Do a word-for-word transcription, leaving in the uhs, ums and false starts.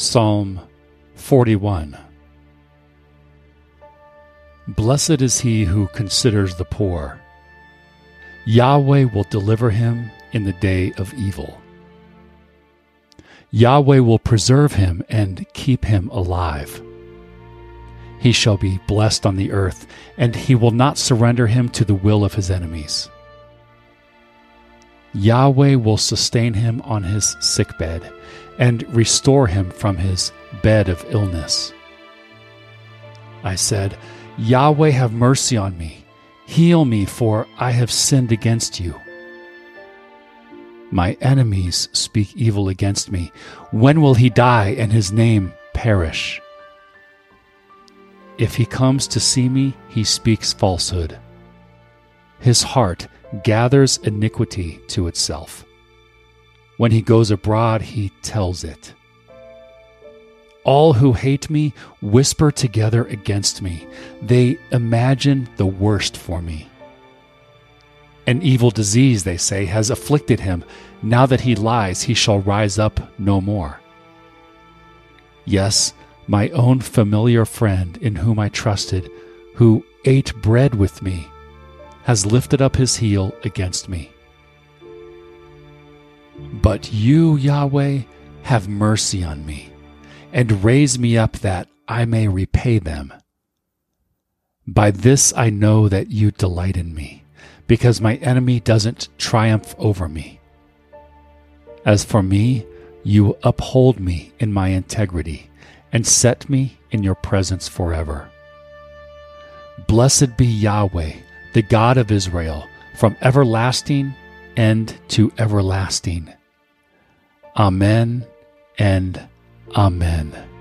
Psalm forty-one. Blessed is he who considers the poor. Yahweh will deliver him in the day of evil. Yahweh will preserve him and keep him alive. He shall be blessed on the earth, and he will not surrender him to the will of his enemies. Yahweh will sustain him on his sickbed and restore him from his bed of illness. I said, Yahweh, have mercy on me. Heal me, for I have sinned against you. My enemies speak evil against me. When will he die and his name perish? If he comes to see me, he speaks falsehood. His heart gathers iniquity to itself. When he goes abroad, he tells it. All who hate me whisper together against me. They imagine the worst for me. An evil disease, they say, has afflicted him. Now that he lies, he shall rise up no more. Yes, my own familiar friend in whom I trusted, who ate bread with me, has lifted up his heel against me. But you, Yahweh, have mercy on me, and raise me up that I may repay them. By this I know that you delight in me, because my enemy doesn't triumph over me. As for me, you uphold me in my integrity, and set me in your presence forever. Blessed be Yahweh, the God of Israel, from everlasting and to everlasting. Amen and Amen.